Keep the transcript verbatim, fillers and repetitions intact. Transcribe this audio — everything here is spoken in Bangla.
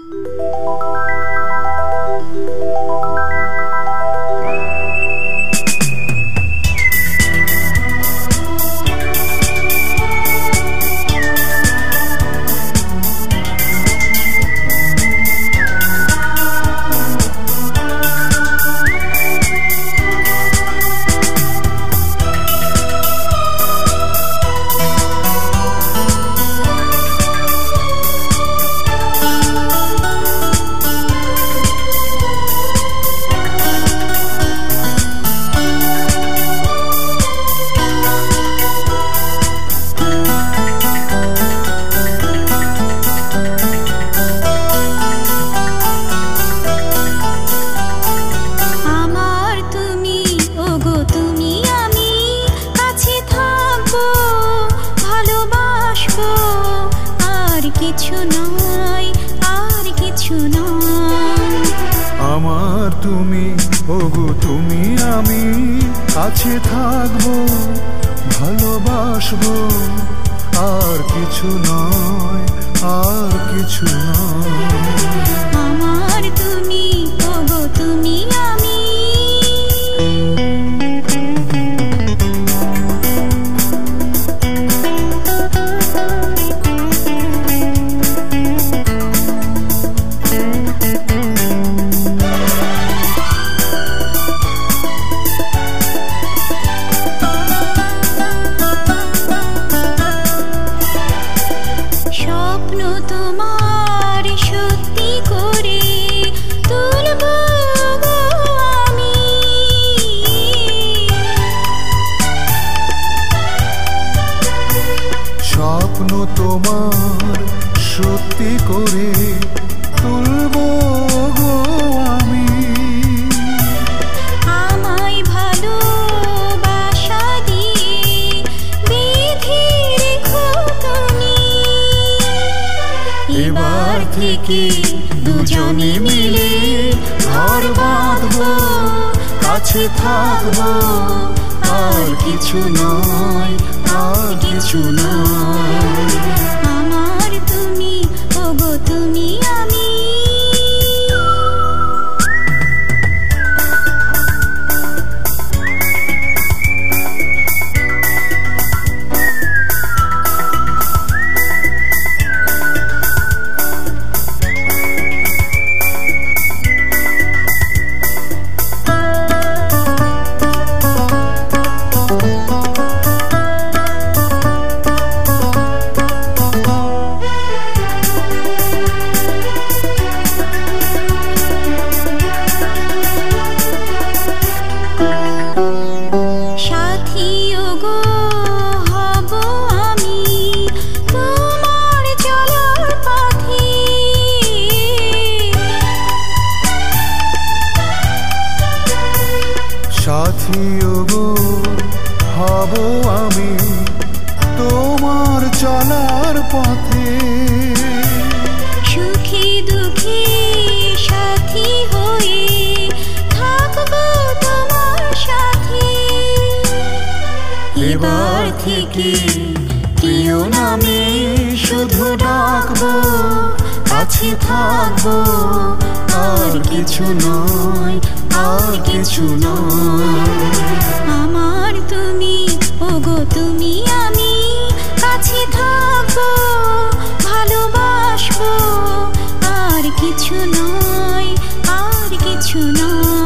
তুমি ওগো তুমি আমি কাছে থাকবো ভালোবাসবো আর কিছু নয় আর কিছু নয় আমার তুমি ওগো তুমি আমি তোমার সত্যি করে তুলবো গো আমি আমায় ভালোবাসা দিয়ে বেঁধে রেখো তুমি এবার থেকে দুজনে মিলে ঘর বাঁধবো কাছে থাকবো আর কিছু নয় আর কিছু নয় আমার তুমি ওগো তুমি আমি সাথী ওগো হব আমি তোমার চলার পথে সুখে দুঃখে সাথী হয়ে থাকবো তোমার সাথে এবার থেকে প্রিয় নামে শুধু ডাকবো কাছে থাকবো আর কিছু নয় আর কিছু নয় আমার তুমি ওগো তুমি আমি কাছে থাকবো ভালোবাসবো আর কিছু নয় আর কিছু নয়।